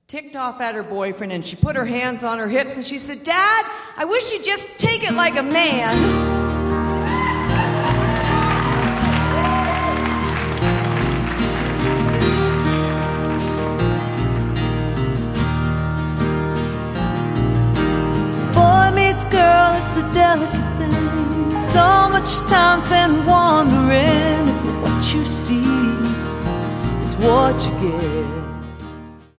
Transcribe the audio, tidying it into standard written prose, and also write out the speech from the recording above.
ticked off at her boyfriend, and she put her hands on her hips and she said, "Dad, I wish you'd just take it like a man." Boy meets girl, it's a delicate thing. So much time spent wandering. What you see is what you get.